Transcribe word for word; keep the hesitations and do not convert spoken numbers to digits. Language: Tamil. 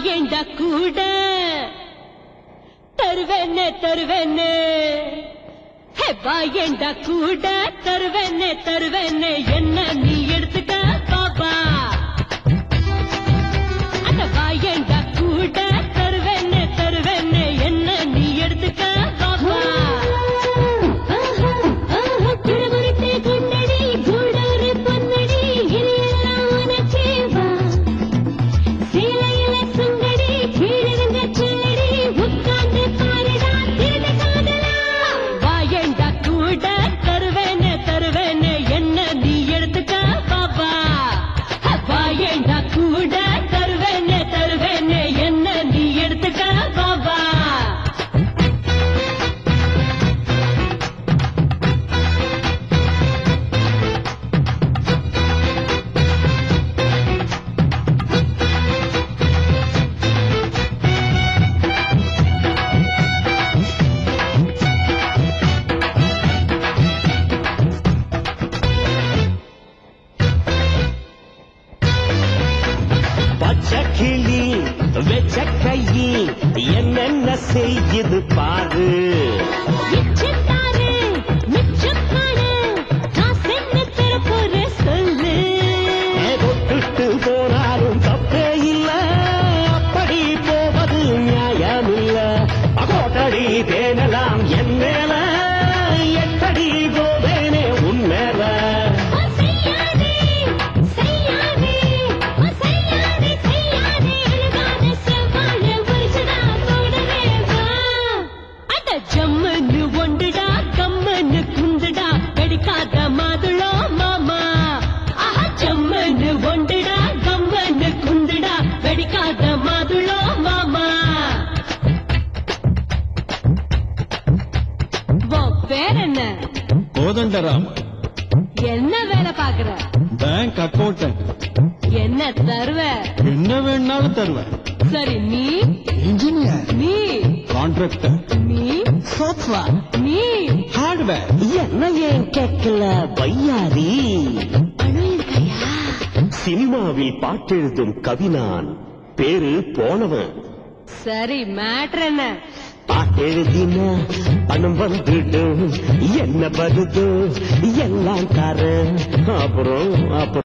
வாயேண்ட கூட தருவேனே தருவேனே வாயேண்ட கூட தருவேனே தருவேனே என்ன நீ எடுத்துக்க பாபா அந்த வாயேண்ட கூட தருவேனே தருவேனே என்ன நீ எடுத்துக்க பாபா கிளி வெச்ச கையில் என்னென்ன செய்யுது பாரு தொட்டுட்டு போனாலும் தப்பே இல்ல அப்படி போவது நியாயம் இல்ல கோட்டடி தேனலாம் என் மேல எட்டடி போவேனே உன் மேல ஜம்மனு ஒண்டுடா கம்மனு குந்துடா கடிக்காத மாதுளோ மாமா ஆஹா ஜம்மனு ஒண்டுடா கம்மனு குந்துடா கடிக்காத மாதுளோ மாமா பேர் என்ன கோதண்டராம் என்ன வேலை பாக்குற பேங்க் அக்கௌண்டன்ட் என்ன தருவ என்ன வேணாலும் தருவேன் சரி நீ இன்ஜினியர் நீ கான்ட்ராக்டர் நீ சாஃப்ட்வேர் நீ ஹார்ட்வேர் என்ன ஏன் கேட்கல பையாரி சினிமாவில் பாட்டெழுதும் கவினான் பேரு போனவன் சரி மேட்ரு என்ன பாட்டெழுதின பணம் வந்துடும் என்ன வருது எல்லாம் தர அப்புறம் அப்புறம்